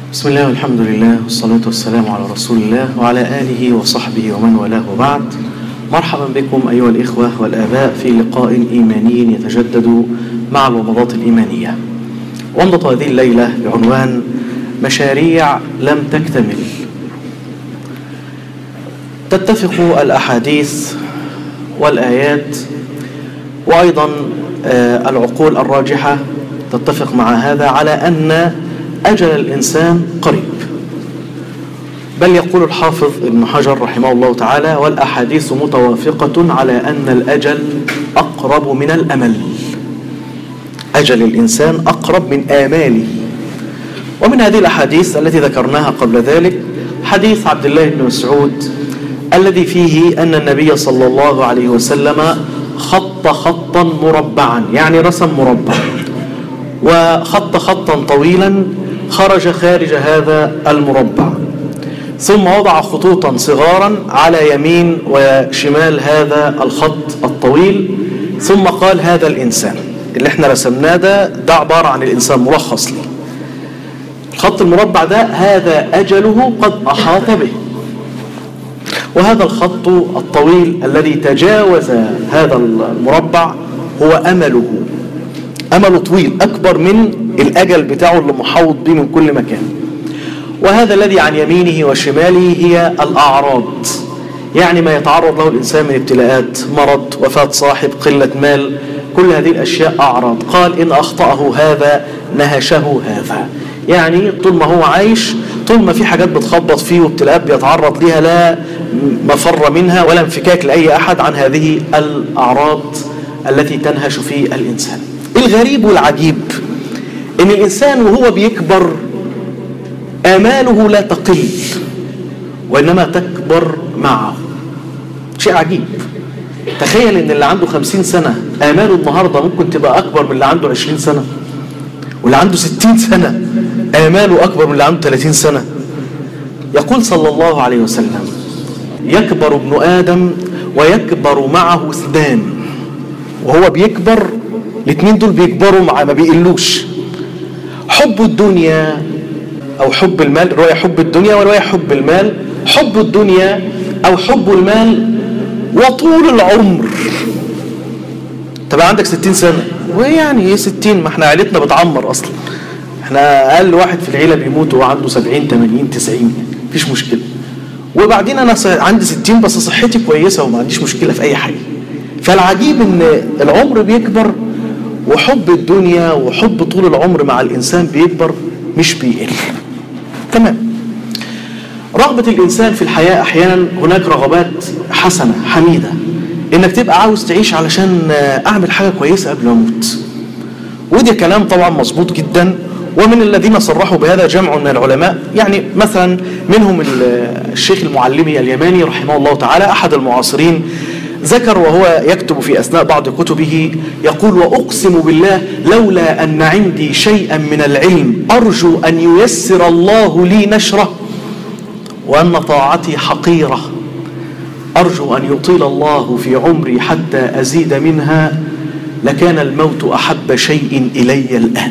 بسم الله والحمد لله والصلاة والسلام على رسول الله وعلى آله وصحبه ومن والاه وبعد. مرحبا بكم أيها الإخوة والآباء في لقاء إيماني يتجدد مع الومضات الإيمانية. ومضة هذه الليلة بعنوان مشاريع لم تكتمل. تتفق الأحاديث والآيات وأيضا العقول الراجحة تتفق مع هذا على أن أجل الإنسان قريب، بل يقول الحافظ ابن حجر رحمه الله تعالى: والأحاديث متوافقة على أن الأجل أقرب من الأمل. أجل الإنسان أقرب من آماله. ومن هذه الأحاديث التي ذكرناها قبل ذلك حديث عبد الله بن مسعود الذي فيه أن النبي صلى الله عليه وسلم خط خطا مربعا، يعني رسم مربع، وخط خطا طويلا خرج خارج هذا المربع، ثم وضع خطوطا صغارا على يمين وشمال هذا الخط الطويل، ثم قال: هذا الإنسان اللي احنا رسمناه ده عبارة عن الإنسان ملخص لي. الخط المربع ده هذا أجله قد أحاط به. وهذا الخط الطويل الذي تجاوز هذا المربع هو أمله طويل أكبر من الأجل بتاعه اللي محوط به من كل مكان. وهذا الذي عن يمينه وشماله هي الأعراض، يعني ما يتعرض له الإنسان من ابتلاءات، مرض، وفاة صاحب، قلة مال، كل هذه الأشياء أعراض. قال: إن أخطأه هذا نهشه هذا، يعني طول ما هو عايش، طول ما في حاجات بتخبط فيه وابتلاءات بيتعرض لها لا مفر منها ولا انفكاك لأي أحد عن هذه الأعراض التي تنهش في الإنسان. الغريب والعجيب إن الإنسان وهو بيكبر آماله لا تقل وإنما تكبر معه. شيء عجيب. تخيل إن اللي عنده 50 سنة آماله النهاردة ممكن تبقى أكبر من اللي عنده 20 سنة، واللي عنده 60 سنة آماله أكبر من اللي عنده 30 سنة. يقول صلى الله عليه وسلم: يكبر ابن آدم ويكبر معه اثنان. وهو بيكبر الاثنين دول بيكبروا معه، ما بيقلوش. حب الدنيا أو حب المال، رواية حب الدنيا ورواية حب المال. حب الدنيا أو حب المال وطول العمر. تبقى عندك 60 سنة، ويعني ايه 60؟ ما احنا عائلتنا بتعمر أصلا، احنا أقل واحد في العيلة بيموت وهو عنده 70 80 90، مفيش مشكلة. وبعدين أنا عندي 60 بس صحتي كويسة وما عنديش مشكلة في أي حاجة. فالعجيب إن العمر بيكبر وحب الدنيا وحب طول العمر مع الإنسان بيكبر مش بيقل. تمام. رغبة الإنسان في الحياة أحيانا هناك رغبات حسنة حميدة، إنك تبقى عاوز تعيش علشان أعمل حاجة كويسة قبل ما أموت. وده كلام طبعا مظبوط جدا، ومن الذين صرحوا بهذا جمع من العلماء، يعني مثلا منهم الشيخ المعلمي اليماني رحمه الله تعالى أحد المعاصرين، ذكر وهو يكتب في أثناء بعض كتبه يقول: وأقسم بالله لولا أن عندي شيئا من العلم أرجو أن ييسر الله لي نشره، وأن طاعتي حقيرة أرجو أن يطيل الله في عمري حتى أزيد منها، لكان الموت أحب شيء إلي الآن.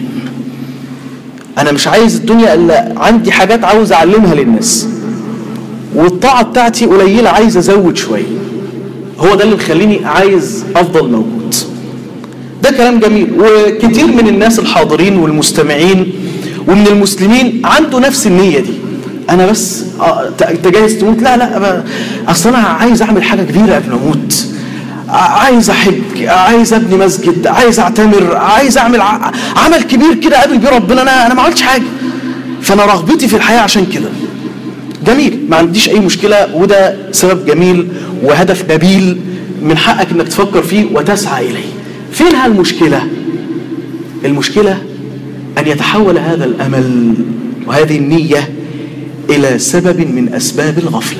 أنا مش عايز الدنيا إلا عندي حاجات عاوز أعلمها للناس، والطاعة بتاعتي قليلة عايز أزود شوية، هو ده اللي مخليني عايز أفضل موجود. ده كلام جميل، وكتير من الناس الحاضرين والمستمعين ومن المسلمين عنده نفس النية دي. أنا بس أنت جايز تموت؟ لا أصل أنا عايز أعمل حاجة كبيرة قبل ما أموت، عايز أحج، عايز أبني مسجد، عايز أعتمر، عايز أعمل عمل كبير كده قابل بيه ربنا. أنا ما عملتش حاجة، فأنا رغبتي في الحياة عشان كده. جميل، ما عنديش أي مشكلة، وده سبب جميل وهدف نبيل من حقك إنك تفكر فيه وتسعى إليه. فينها المشكلة؟ المشكلة أن يتحول هذا الأمل وهذه النية إلى سبب من أسباب الغفلة.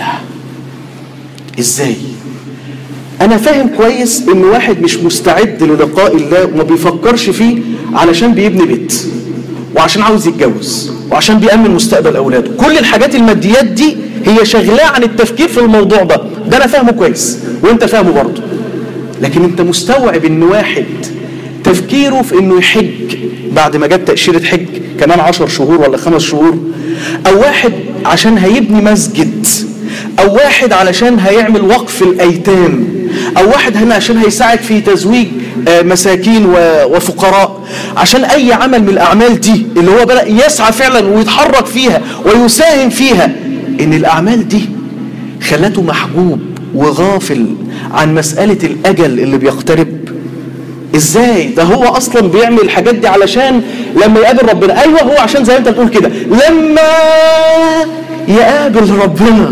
إزاي؟ أنا فاهم كويس إن واحد مش مستعد للقاء الله وما بيفكرش فيه علشان بيبني بيت، وعشان عاوز يتجوز، وعشان بيأمن مستقبل أولاده. كل الحاجات الماديات دي هي شغلاه عن التفكير في الموضوع ده أنا فاهمه كويس وإنت فاهمه برضه. لكن أنت مستوعب إن واحد تفكيره في إنه يحج بعد ما جاب تأشيرة حج كمان 10 شهور ولا 5 شهور، أو واحد عشان هيبني مسجد، أو واحد علشان هيعمل وقف الأيتام، أو واحد هنا عشان هيساعد في تزويج مساكين وفقراء، عشان أي عمل من الأعمال دي اللي هو بدأ يسعى فعلا ويتحرك فيها ويساهم فيها، إن الأعمال دي خلته محجوب وغافل عن مسألة الأجل اللي بيقترب. إزاي؟ ده هو أصلا بيعمل الحاجات دي علشان لما يقابل ربنا. أيوة، هو عشان زي أنت بتقول كده لما يقابل ربنا،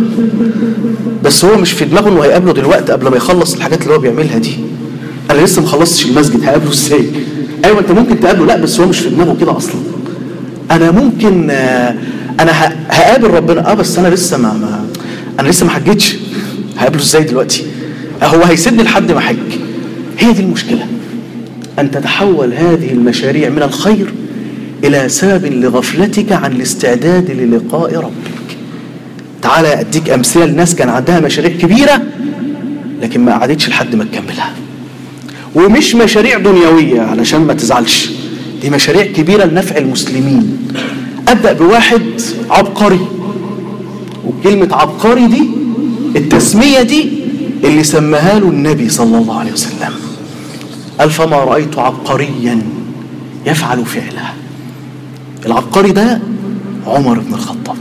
بس هو مش في دماغه إنه هيقابله دلوقتي قبل ما يخلص الحاجات اللي هو بيعملها دي. أنا لسه ما خلصتش المسجد، هقابله إزاي؟ أيوة أنت ممكن تقابله، لا بس هو مش في دماغه كده أصلا. أنا ممكن أنا هقابل ربنا، بس أنا لسه أنا لسه ما حجتش، هقابله إزاي دلوقتي؟ هو هيسيبني لحد ما حج. هي دي المشكلة، أن تتحول هذه المشاريع من الخير إلى سبب لغفلتك عن الاستعداد للقاء ربك. تعالى أديك أمثلة لناس كان عندها مشاريع كبيرة لكن ما قعدتش لحد ما تكملها، ومش مشاريع دنيوية علشان ما تزعلش، دي مشاريع كبيرة لنفع المسلمين. أبدأ بواحد عبقري، وكلمة عبقري دي التسمية دي اللي سماها له النبي صلى الله عليه وسلم، قال فما رأيت عبقريا يفعل فعله. العبقري ده عمر بن الخطاب.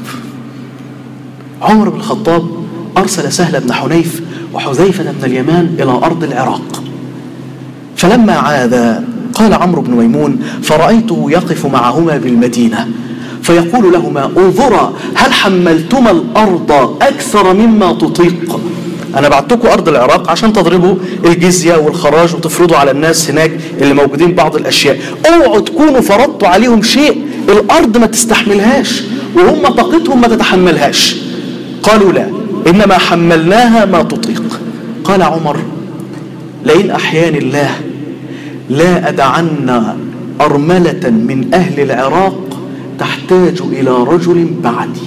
عمر بن الخطاب أرسل سهل بن حنيف وحذيفة بن اليمان إلى أرض العراق، فلما عاد قال عمرو بن ميمون فرأيته يقف معهما بالمدينة فيقول لهما انظرا هل حملتما الأرض أكثر مما تطيق؟ أنا بعتكم أرض العراق عشان تضربوا الجزية والخراج وتفرضوا على الناس هناك اللي موجودين بعض الأشياء، اوعوا تكونوا فرضتوا عليهم شيء الأرض ما تستحملهاش وهم طاقتهم ما تتحملهاش. قالوا لا، إنما حملناها ما تطيق. قال عمر لئن أحياني الله لا أدعن أرملة من أهل العراق تحتاج إلى رجل بعدي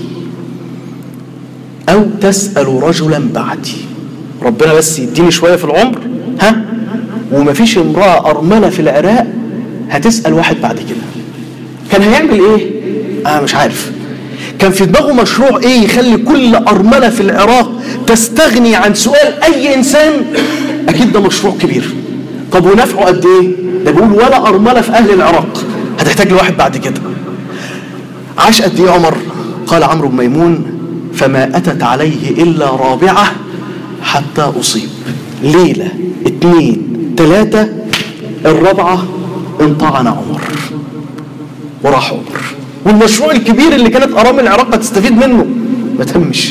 أو تسأل رجلا بعدي. ربنا بس يديني شوية في العمر ومفيش امرأة أرملة في العراق هتسأل واحد بعد كده. كان هيعمل ايه؟ مش عارف. كان في دماغه مشروع ايه يخلي كل أرملة في العراق تستغني عن سؤال أي إنسان. أكيد ده مشروع كبير. طب ونفعه قد ايه؟ ده بيقول ولا أرملة في أهل العراق هتحتاج لواحد بعد كده. عاش قد ايه عمر؟ قال عمرو بن ميمون فما أتت عليه إلا رابعة حتى أصيب. ليلة 2 3 الرابعة انطعن عمر وراح عمر، والمشروع الكبير اللي كانت أرامل العراق هتستفيد منه ما تمش.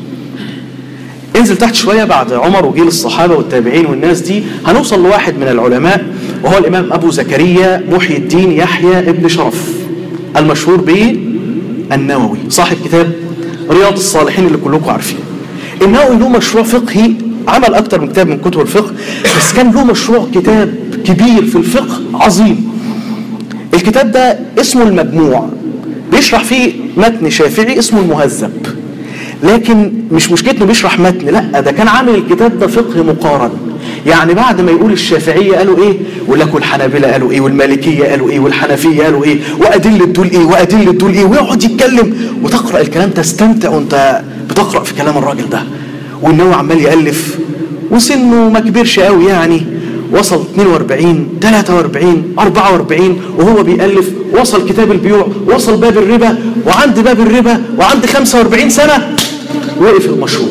انزل تحت شوية بعد عمر وجيل الصحابة والتابعين والناس دي هنوصل لواحد من العلماء وهو الإمام أبو زكريا محي الدين يحيى ابن شرف المشهور به النووي، صاحب كتاب رياض الصالحين اللي كلكم عارفين. النووي له مشروع فقهي، عمل أكتر من كتاب من كتب الفقه، بس كان له مشروع كتاب كبير في الفقه عظيم. الكتاب ده اسمه المجموع، بيشرح فيه متن شافعي اسمه المهذب، لكن مش مشكلته بيشرح متن، لا ده كان عامل الكتاب ده فقه مقارن. يعني بعد ما يقول الشافعية قالوا ايه يقول لك والحنابلة قالوا ايه والمالكية قالوا ايه والحنفية قالوا ايه وأدلة دول ايه وأدلة دول ايه، ويقعد يتكلم وتقرأ الكلام تستمتع وانت بتقرأ في كلام الراجل ده. والنووي عمال يألف وسنه ما كبرش قوي، يعني وصل 42 43 44 وهو بيألف، وصل كتاب البيوع، وصل باب الربا، وعند باب الربا وعند 45 سنة وقف المشروع.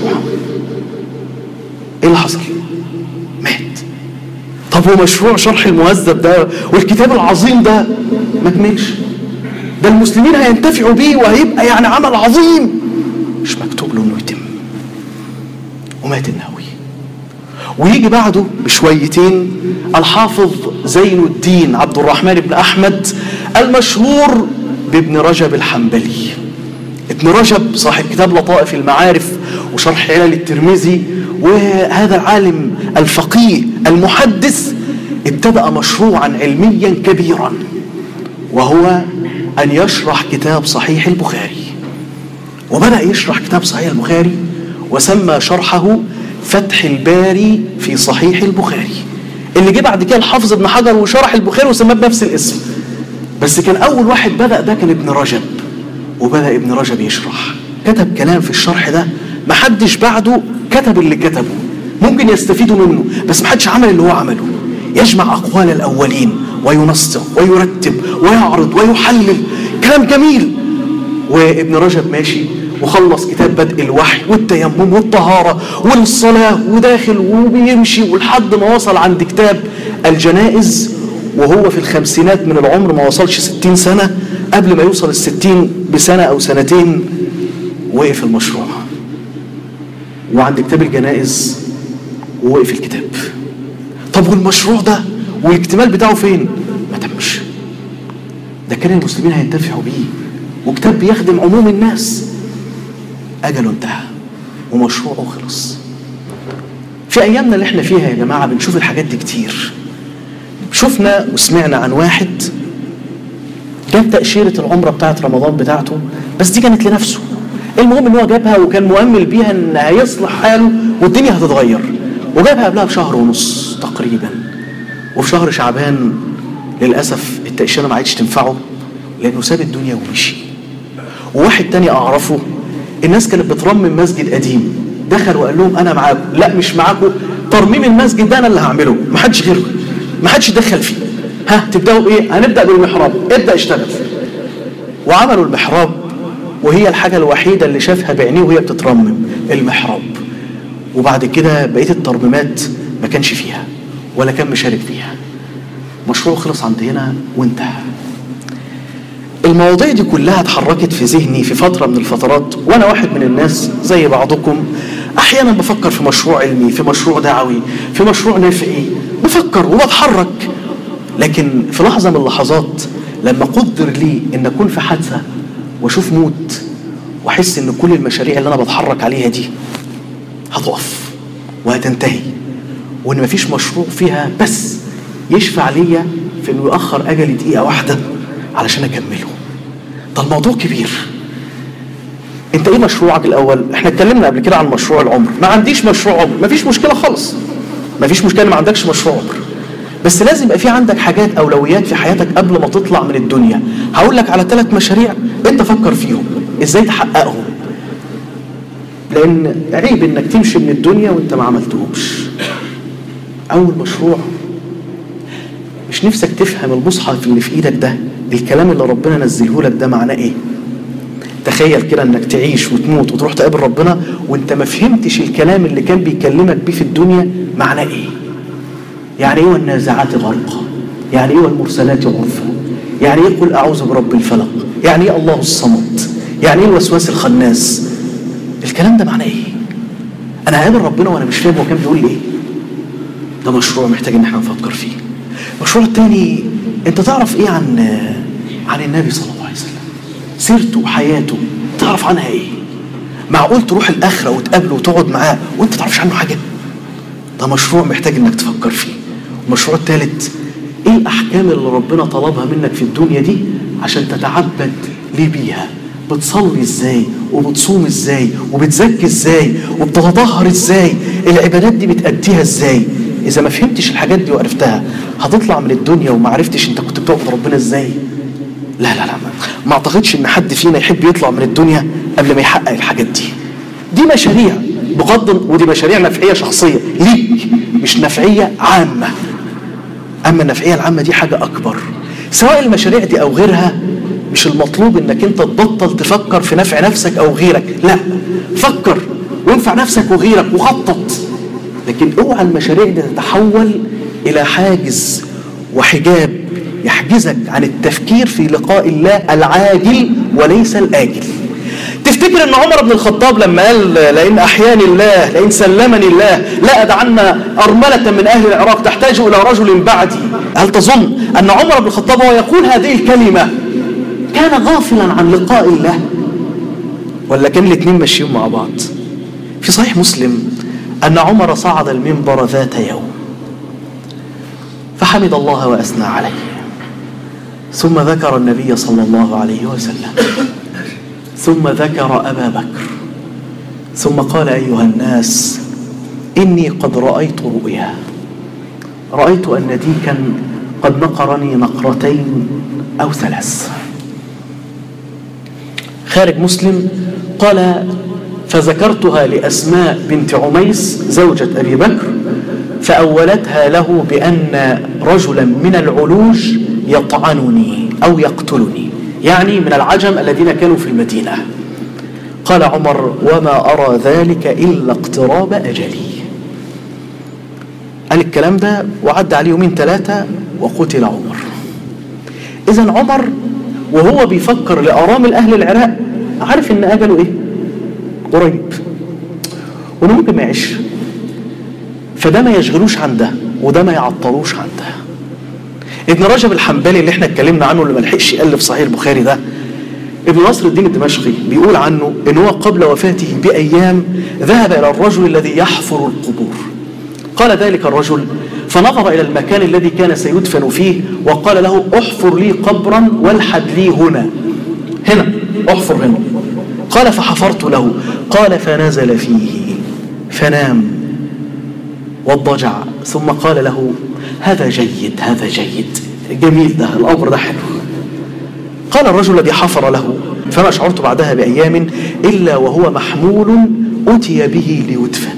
ايه اللي حصل؟ مات. طب ومشروع شرح المهذب ده والكتاب العظيم ده ما كملش، ده المسلمين هينتفعوا بيه وهيبقى يعني عمل عظيم، مش مكتوب له انه يتم، ومات النووي. ويجي بعده بشويتين الحافظ زين الدين عبد الرحمن بن أحمد المشهور بابن رجب الحنبلي. ابن رجب صاحب كتاب لطائف المعارف وشرح علل الترمذي، وهذا العالم الفقيه المحدث ابتدأ مشروعا علميا كبيرا، وهو أن يشرح كتاب صحيح البخاري. وبدأ يشرح كتاب صحيح البخاري وسمى شرحه فتح الباري في صحيح البخاري، اللي جه بعد كده الحافظ ابن حجر وشرح البخاري وسماه بنفس الاسم. بس كان أول واحد بدأ ده كان ابن رجب، وبدأ ابن رجب يشرح، كتب كلام في الشرح ده محدش بعده كتب اللي كتبه، ممكن يستفيدوا منه بس محدش عمل اللي هو عمله، يجمع أقوال الأولين وينسق ويرتب ويعرض ويحلل، كلام جميل. وابن رجب ماشي وخلص كتاب بدء الوحي والتيمم والطهارة والصلاة وداخل وبيمشي ولحد ما وصل عند كتاب الجنائز، وهو في الخمسينات من العمر، ما وصلش 60 سنة، قبل ما يوصل 60 بسنة أو سنتين وقف المشروع. وعند كتاب الجنائز ووقف الكتاب. طب والمشروع ده والاكتمال بتاعه فين؟ ما تمش. ده كان المسلمين هينتفعوا بيه، وكتاب بيخدم عموم الناس، أجله انتهى ومشروعه خلص. في أيامنا اللي احنا فيها يا جماعة بنشوف الحاجات دي كتير. شفنا وسمعنا عن واحد جاب تأشيرة العمرة بتاعت رمضان بتاعته، بس دي كانت لنفسه، المهم ان هو جابها وكان مؤمل بيها ان هيصلح حاله والدنيا هتتغير، وجابها قبلها بشهر ونص تقريبا، وفي شهر شعبان للأسف التأشيرة ما عادش تنفعه لأنه ساب الدنيا ومشي. وواحد تاني أعرفه الناس كانت بترمم مسجد قديم، دخل وقال لهم أنا معاكم. لا مش معاكم، ترميم المسجد ده أنا اللي هعمله، ما حدش غيره، ما حدش يدخل فيه. ها تبدأوا بإيه؟ هنبدأ بالمحراب، ابدأ اشتغل. وعملوا المحراب، وهي الحاجة الوحيدة اللي شافها بعينيه وهي بتترمم المحراب. وبعد كده بقية الترميمات ما كانش فيها ولا كان مشارك فيها. مشروع خلص عند هنا وانتهى. المواضيع دي كلها اتحركت في ذهني في فترة من الفترات، وانا واحد من الناس زي بعضكم احيانا بفكر في مشروع علمي، في مشروع دعوي، في مشروع نافعي، بفكر وبتحرك. لكن في لحظة من اللحظات لما قدر لي ان اكون في حادثة واشوف موت، واحس ان كل المشاريع اللي انا بتحرك عليها دي هتقف وهتنتهي، وان مفيش مشروع فيها بس يشفع ليا في انه يؤخر اجلي دقيقة واحدة علشان اكمله. ده الموضوع كبير. انت ايه مشروعك الاول؟ احنا اتكلمنا قبل كده عن مشروع العمر. ما عنديش مشروع عمر، مفيش مشكلة خالص، مفيش مشكلة ما عندكش مشروع عمر، بس لازم يبقى في عندك حاجات اولويات في حياتك قبل ما تطلع من الدنيا. هقول لك على 3 مشاريع انت فكر فيهم ازاي تحققهم، لان عيب انك تمشي من الدنيا وانت ما عملتهمش. اول مشروع، مش نفسك تفهم المصحف اللي في ايدك ده، الكلام اللي ربنا نزله لك ده معناه ايه؟ تخيل كده انك تعيش وتموت وتروح تقابل ربنا وانت ما فهمتش الكلام اللي كان بيكلمك بيه في الدنيا معناه ايه؟ يعني ايه والنازعات غرقا؟ يعني ايه والمرسلات عرفا؟ يعني ايه قل اعوذ برب الفلق؟ يعني ايه الله الصمد؟ يعني ايه الوسواس الخناس؟ الكلام ده معناه ايه؟ انا هقابل ربنا وانا مش فاهم هو كان بيقول لي ايه؟ ده مشروع محتاج ان احنا نفكر فيه. المشروع الثاني، انت تعرف ايه عن النبي صلى الله عليه وسلم؟ سيرته وحياته تعرف عنها ايه؟ معقول تروح الاخره وتقابله وتقعد معاه وانت تعرفش عنه حاجه؟ ده مشروع محتاج انك تفكر فيه. المشروع الثالث، ايه الاحكام اللي ربنا طلبها منك في الدنيا دي عشان تتعبد ليه بيها؟ بتصلي ازاي وبتصوم ازاي وبتزكي ازاي وبتتطهر ازاي؟ العبادات دي بتأديها ازاي؟ اذا ما فهمتش الحاجات دي وعرفتها هتطلع من الدنيا وما عرفتش انت كنت بتعبد ربنا ازاي. لا لا لا، ما اعتقدش ان حد فينا يحب يطلع من الدنيا قبل ما يحقق الحاجات دي مشاريع بغض، ودي مشاريع نفعيه شخصيه ليك، مش نفعيه عامه. اما النفعيه العامه دي حاجه اكبر. سواء المشاريع دي او غيرها، مش المطلوب انك انت تبطل تفكر في نفع نفسك او غيرك، لا، فكر وانفع نفسك وغيرك وخطط، لكن اوعى المشاريع دي تتحول الى حاجز وحجاب يحجزك عن التفكير في لقاء الله العاجل وليس الآجل. تفتكر ان عمر بن الخطاب لما قال لئن احياني الله لئن سلمني الله لا ادعنا ارملة من اهل العراق تحتاج الى رجل بعدي، هل تظن ان عمر بن الخطاب وهو يقول هذه الكلمة كان غافلا عن لقاء الله؟ ولا كان الاثنين ماشيين مع بعض؟ في صحيح مسلم ان عمر صعد المنبر ذات يوم فحمد الله واثنى عليه، ثم ذكر النبي صلى الله عليه وسلم، ثم ذكر أبا بكر، ثم قال أيها الناس إني قد رأيت رؤيا، رأيت أن ديكا قد نقرني نقرتين أو 3. خارج مسلم قال: فذكرتها لأسماء بنت عميس زوجة أبي بكر فأولتها له بأن رجلا من العلوج يطعنني أو يقتلني، يعني من العجم الذين كانوا في المدينة. قال عمر: وما أرى ذلك إلا اقتراب أجلي. قال الكلام ده وعد عليه يومين 3 وقتل عمر. إذن عمر وهو بيفكر لأرامل أهل العراق عارف إن أجله إيه؟ قريب، وإنه ممكن ما يعيش، فده ما يشغلوش عن ده وده ما يعطلوش عن ده. ابن رجب الحنبلي اللي احنا اتكلمنا عنه اللي ما لحقش يألف صحيح البخاري ده، ابن نصر الدين الدمشقي بيقول عنه إن هو قبل وفاته بأيام ذهب إلى الرجل الذي يحفر القبور. قال ذلك الرجل فنظر إلى المكان الذي كان سيدفن فيه وقال له: احفر لي قبرا والحد لي هنا احفر هنا. قال: فحفرت له. قال: فنزل فيه فنام واضطجع، ثم قال له: هذا جيد جميل، ده الأمر ده حلو. قال الرجل الذي حفر له: فما شعرت بعدها بأيام إلا وهو محمول أتي به ليدفن.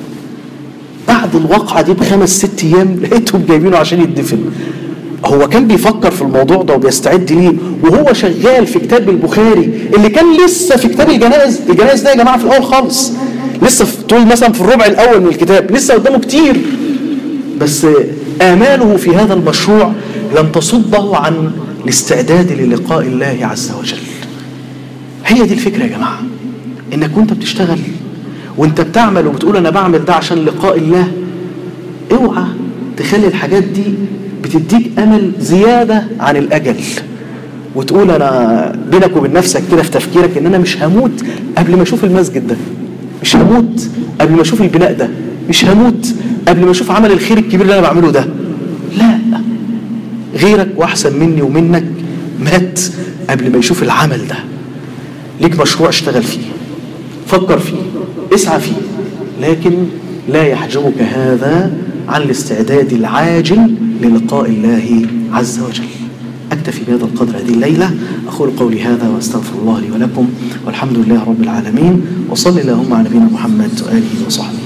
بعد الواقعة دي ب5 6 أيام لقيتهم جايبينه عشان يدفن. هو كان بيفكر في الموضوع ده وبيستعد ليه وهو شغال في كتاب البخاري اللي كان لسه في كتاب الجنائز ده يا جماعة في الأول خالص، لسه طول مثلا في الربع الأول من الكتاب، لسه قدامه كتير، بس آماله في هذا المشروع لم تصده عن الاستعداد للقاء الله عز وجل. هي دي الفكرة يا جماعة، إنك وانت بتشتغل وانت بتعمل وبتقول أنا بعمل ده عشان لقاء الله، اوعى تخلي الحاجات دي بتديك أمل زيادة عن الأجل، وتقول أنا بينك وبين نفسك كده في تفكيرك إن أنا مش هموت قبل ما أشوف المسجد ده، مش هموت قبل ما أشوف البناء ده، مش هموت قبل ما أشوف عمل الخير الكبير اللي أنا بعمله ده. لا، غيرك وأحسن مني ومنك مات قبل ما يشوف العمل ده. ليك مشروع اشتغل فيه، فكر فيه، اسعى فيه، لكن لا يحجبك هذا عن الاستعداد العاجل للقاء الله عز وجل. أكتفي بهذا القدر هذه الليلة، أقول قولي هذا وأستغفر الله لي ولكم، والحمد لله رب العالمين، وصلي اللهم على نبينا محمد وآله وصحبه.